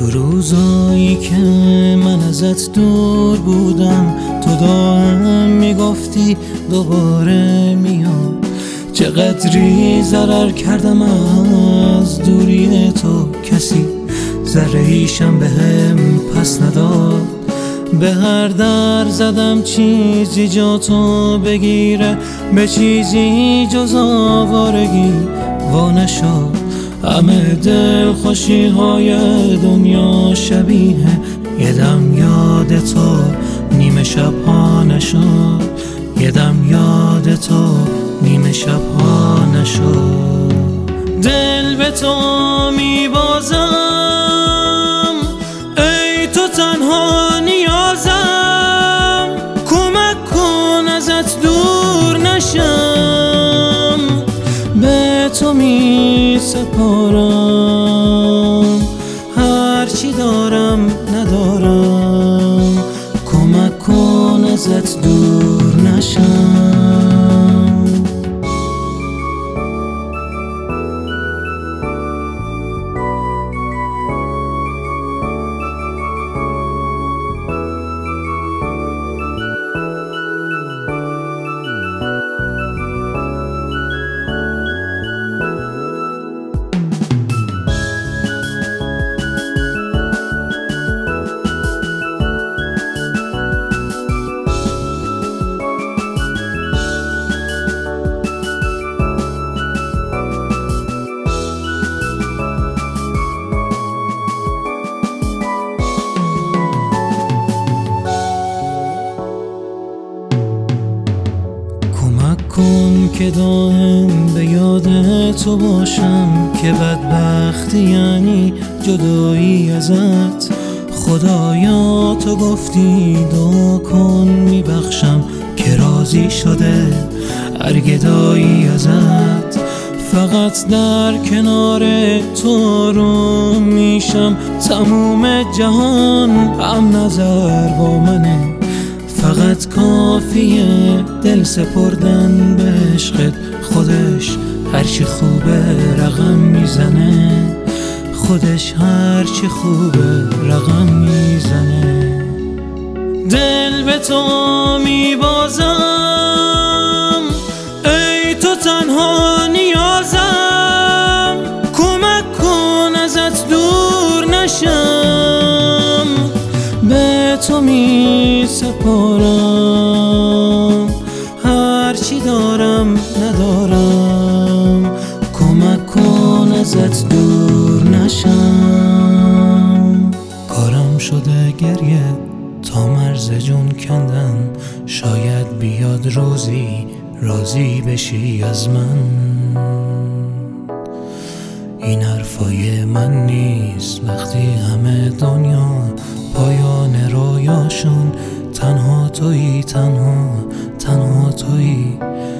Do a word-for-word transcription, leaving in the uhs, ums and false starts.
روزایی که من ازت دور بودم تو دائم میگفتی دوباره میام. چقدری ضرر کردم از دوری تو، کسی ذره ایشم به هم پس نداد. به هر در زدم چیزی جا تو بگیره، به چیزی جز آوارگی وا نشد. همه دل خوشی های دنیا شبیه یه دم یاد تو نیمه شب ها نشد. یه دم یاد تو نیمه شب ها نشد. دل به تو میبازم ای تو تنها نیازم، کمک کن ازت دور نشم. به تو می سپارم هرچی دارم ندارم، کمک کن ازت دور نشم. کن که دائم به یاد تو باشم، که بدبختی یعنی جدایی ازت. خدایا تو گفتی دعا کن میبخشم، که راضی شده هر گدایی ازت. فقط در کنار تو رو میشم، تموم جهان هم نظر با منه. فقط کافیه دل سپردن به عشقت، خودش هرچی خوبه رقم میزنه. خودش هرچی خوبه رقم میزنه. دل به تو میبازم ای تو تنها نیازم، کمک کن ازت دور نشم. به تو می سپارم هرچی دارم ندارم، کمک کن ازت دور نشم. کارم شده گریه تا مرز جون کندن، شاید بیاد روزی راضی بشی از من. این حرفای من نیست وقتی همه دنیا پایان رویاشون تنها تویی، تنها تنها تویی.